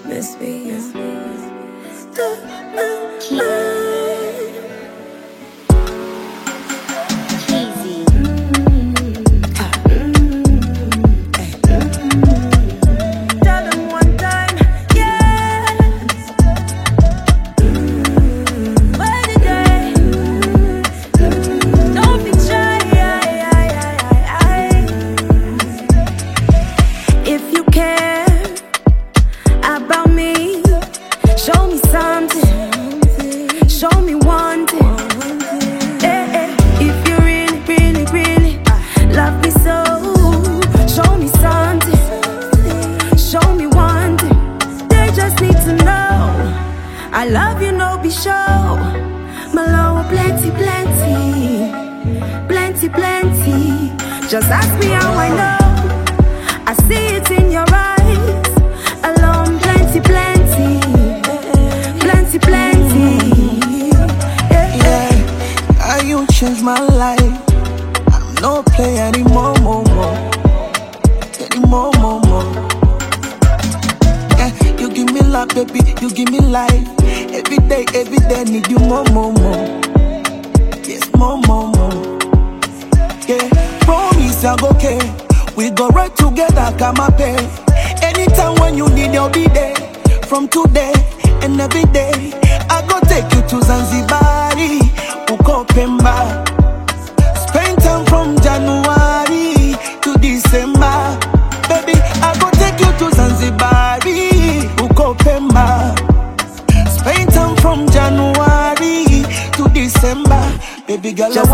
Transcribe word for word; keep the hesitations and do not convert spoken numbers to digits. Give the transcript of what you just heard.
Miss me, yeah. I love you, no be show. My love, plenty, plenty, plenty, plenty. Just ask me how I know. I see it in your eyes. Alone, plenty, plenty, plenty, plenty. Yeah, yeah. How you changed my life. I'm no play anymore, more, more, anymore, more, more. Yeah, you give me love, baby, you give me life. Every day, every day, need you more, more, more. Yes, more, more, more. Yeah, promise I'll go okay. We go right together, come up pay. Anytime when you need, I'll be there. From today and every day, I go take you to Zanzibar, Uko Pemba. Spend time from January to December. Baby, I go take you to Zanzibar, Uko Pemba. Spend time from January to December. Baby girl, I